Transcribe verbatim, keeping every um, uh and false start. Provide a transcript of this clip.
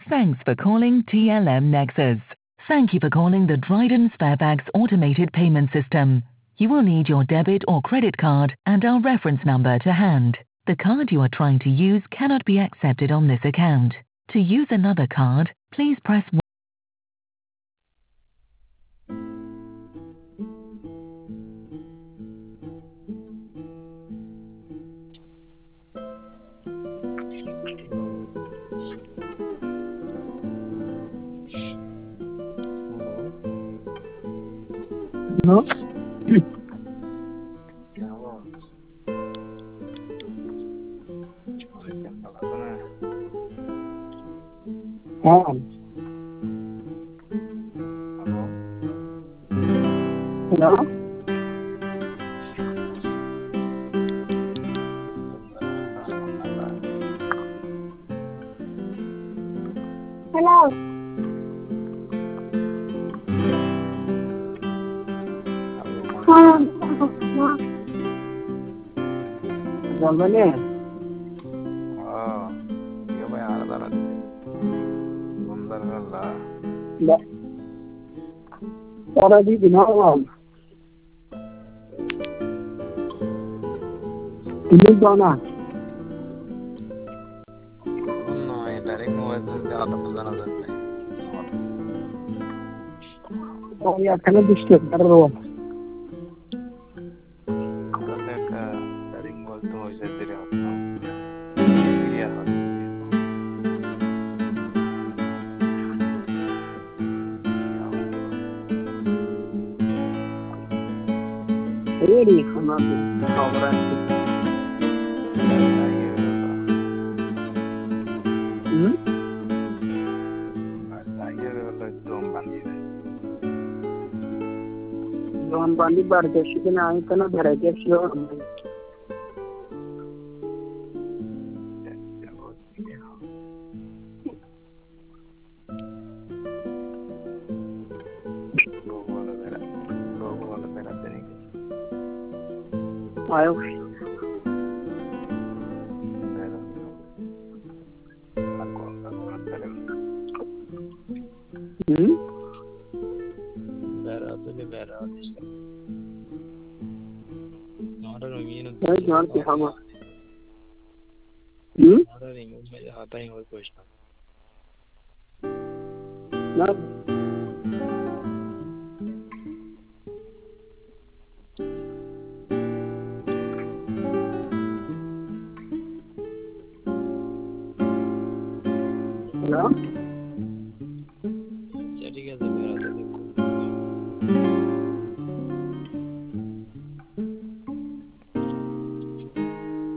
Thanks for calling T L M Nexus. Thank you for calling the Dryden Sparebags automated payment system. You will need your debit or credit card and our reference number to hand. The card you are trying to use cannot be accepted on this account. To use another card, please press one. No? हाँ hello hello हाँ बोलने हाँ ये भाई आना था ना सुंदर गल्ला सारा जी दिनाव तुम्हें जाना no ये डायरेक्ट मोबाइल से ज़्यादा पता ना चलता है और ये अकेले डिस्टर्ब कर रहा हूँ करने का डायरेक्ट मोबाइल तो वैसे तेरे होता है ये है ये नहीं खाना भी खबर है ये होता हम्म ये होता है तो बंदी है जोन बांधी बार जैसे कि ना इतना भरा जैसे हो लोग वाला मेरा लोग वाला मेरा तेरे आयो मेरा आपको आपको तेरे हम्म मेरा तो नहीं मेरा हमारा रंगीन ये जान के हम हम्म हमारा रंगीन में आता ही कोई कुछ ना